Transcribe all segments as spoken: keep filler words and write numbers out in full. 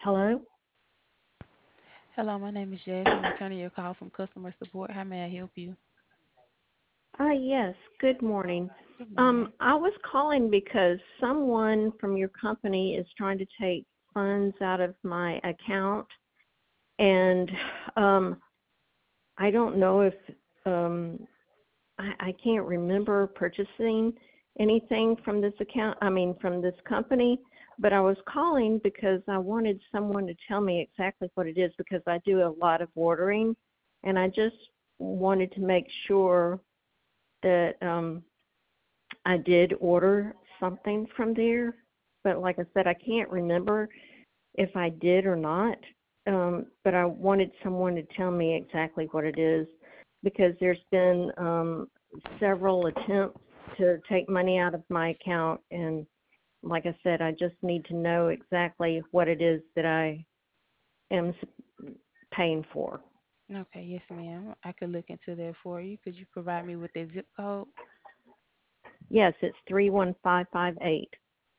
Hello? Hello, my name is Jazz. I'm returning your call from customer support. How may I help you? Uh, yes, good morning. Good Um, morning. I was calling because someone from your company is trying to take funds out of my account, and um, I don't know if um, I, I can't remember purchasing anything from this account, I mean, from this company, but I was calling because I wanted someone to tell me exactly what it is because I do a lot of ordering, and I just wanted to make sure that um, I did order something from there, but like I said, I can't remember if I did or not. Um, but I wanted someone to tell me exactly what it is because there's been um, several attempts to take money out of my account, and like I said, I just need to know exactly what it is that I am paying for. Okay, yes, ma'am. I could look into that for you. Could you provide me with the zip code Yes, it's three one five five eight.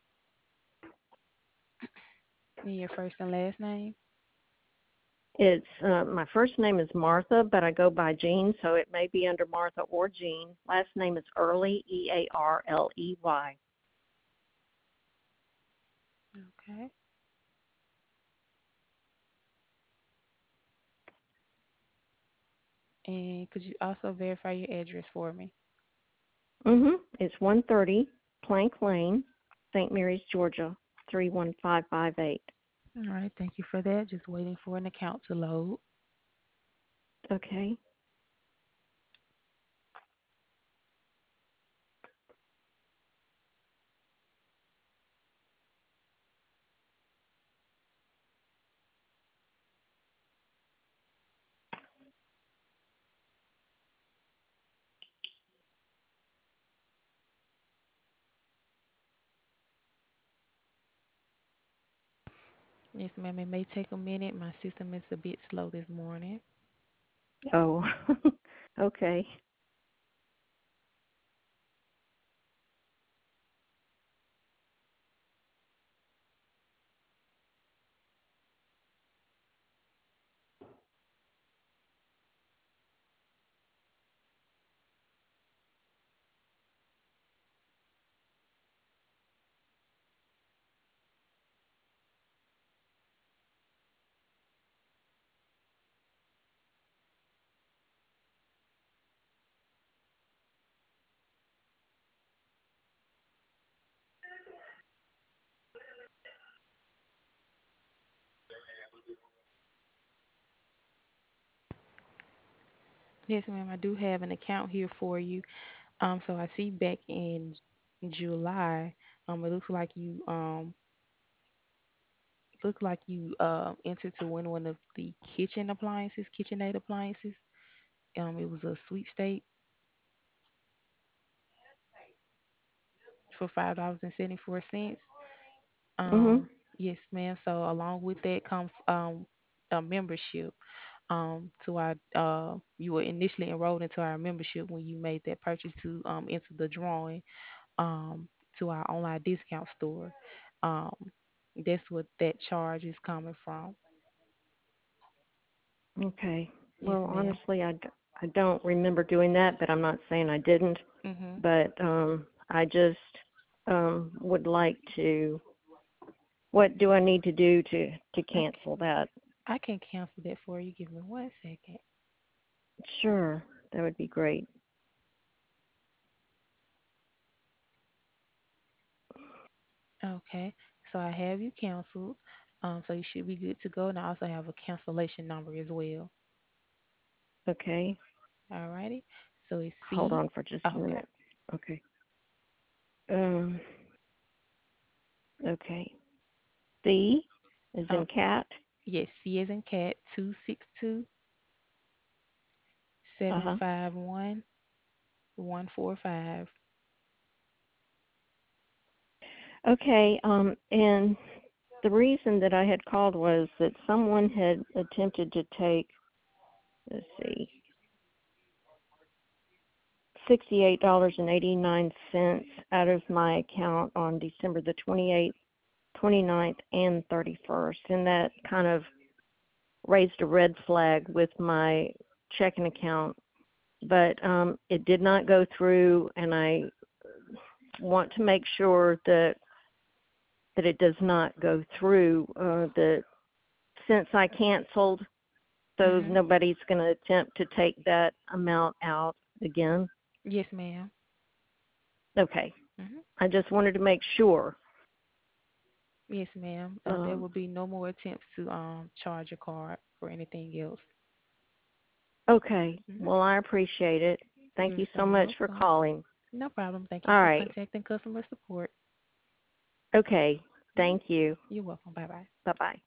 and your first and last name? It's uh, my first name is Martha, but I go by Jean, so it may be under Martha or Jean. Last name is Early, E A R L E Y. Okay. And could you also verify your address for me? Mhm. It's one thirty Plank Lane, Saint Mary's, Georgia, three one five five eight. All right, thank you for that. Just waiting for an account to load. Okay. Yes, ma'am. It may take a minute. My system is a bit slow this morning. Oh. Okay. Yes, ma'am. I do have an account here for you. Um, so I see back in July, um, it looks like you um look like you uh entered to win one of the kitchen appliances, KitchenAid appliances. Um, it was a sweepstake for five dollars and seventy four cents. Mhm. Um, yes, ma'am. So along with that comes um a membership. Um, to our uh, you were initially enrolled into our membership when you made that purchase to um enter the drawing um to our online discount store. Um, that's what that charge is coming from. Okay. Yes, Well, ma'am. honestly, I, d- I don't remember doing that, but I'm not saying I didn't. Mhm. But um, I just um, would like to. What do I need to do to to I cancel that? I can cancel that for you. Give me one second. Sure, that would be great. Okay. So I have you canceled. Um, so you should be good to go. And I also have a cancellation number as well. Okay, Alrighty. So it's hold C. on for just a Okay. minute. Okay. Um. Okay. C is Oh, in cat. yes. C as in cat. Two six two Uh seven huh. five one one four five. Okay. Um. And the reason that I had called was that someone had attempted to take. Let's see. sixty-eight dollars and eighty-nine cents out of my account on December the twenty-eighth, twenty-ninth and thirty-first, and that kind of raised a red flag with my checking account. But um, it did not go through, and I want to make sure that that it does not go through. Uh, that since I canceled, so Mhm. nobody's going to attempt to take that amount out again. Yes, ma'am. Okay, Mhm. I just wanted to make sure. Yes, ma'am. Uh, there Um, will be no more attempts to um charge your card or anything else. okay, Mhm. well, I appreciate it. Thank You're you so so much for welcome. calling. No problem. Thank you All for right, contacting customer support. okay, Mhm. thank you. You're welcome. Bye bye. Bye bye.